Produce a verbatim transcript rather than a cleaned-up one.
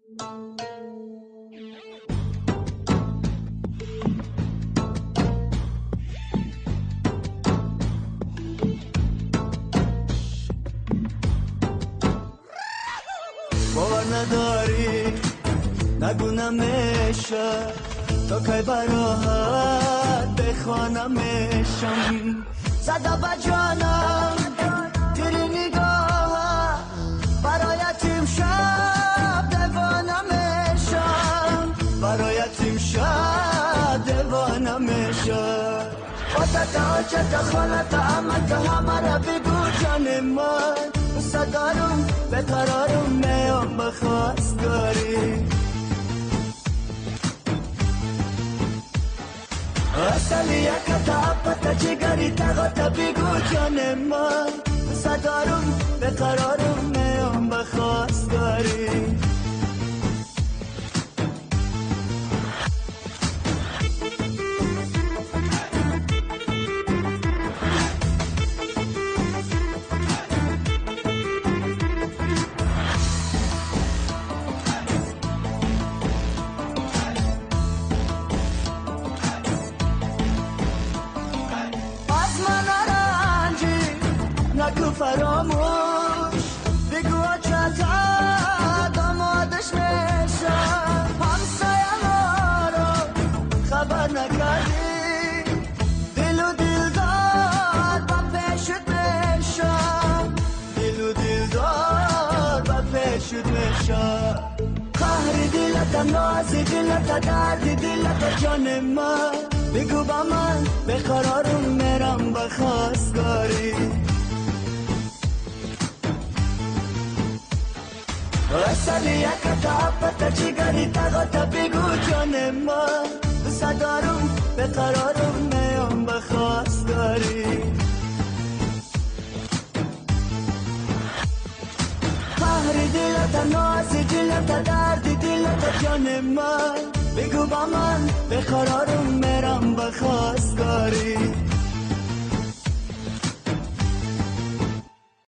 باور نداری نگونمشم تا که براحت بخوانمشم صدا با جانم تیری نگاه برایتیم شب دوانمشم برایتیم شب دوانمشم با تا چه تا خانه تا امن تا همه را بگو جان من صدارم به قرارم میام بخواستگاری اصلی یک تا پتا جگری تا تا بگو جان من صدارم به قرارم میام بخواستگاری نگو فراموش بگو چطور دامادش میشم همسایه ما رو خبر نکردی دل و دلدار با پیشت میشم دل و دلدار با پیشت میشم قهر دلت ناز دلت درد دلت جان من بگو با من به قرارم میرم بخواستگاری اصلی یک تا پتا جگری تا تا بگو جان من صدارم به قرارم میام بخواستگاری قهر دلت ناز دلت درد دلت جان من بگو با من به قرارم میرم بخواستگاری